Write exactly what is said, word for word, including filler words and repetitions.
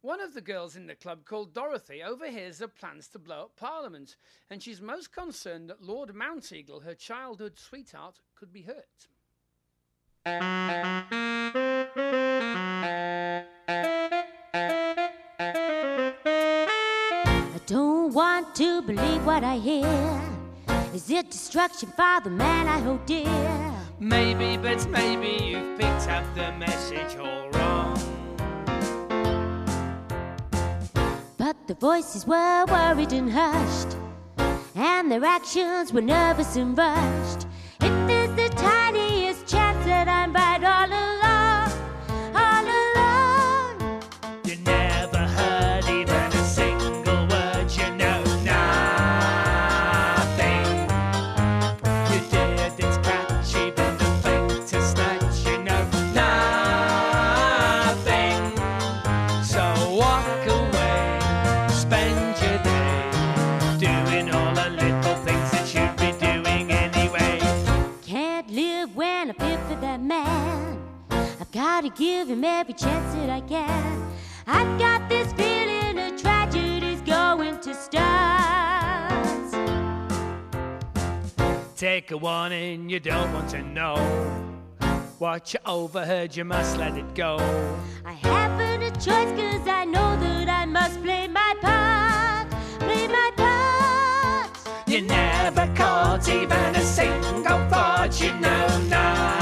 One of the girls in the club, called Dorothy, overhears her plans to blow up Parliament, and she's most concerned that Lord Mounteagle, her childhood sweetheart, could be hurt. I don't want to believe what I hear. Is it destruction for the man I hold dear? Maybe, but maybe you've picked up the message all wrong. But the voices were worried and hushed, and their actions were nervous and rushed. If there's the tiniest chance that I'm right all along, all along. You never heard even a single word, you know nothing. You didn't catch even the faintest snatch, you know nothing. So walk away, spend your day doing all the little things that you'd be doing anyway. Can't live when I feel for that man. I've got to give him every chance that I can. I've got this feeling a tragedy's going to start. Take a warning, you don't want to know. What you overheard, you must let it go. I haven't a choice, cause I know that I must play my part, play my part. You never caught even a single thought, you know nothing.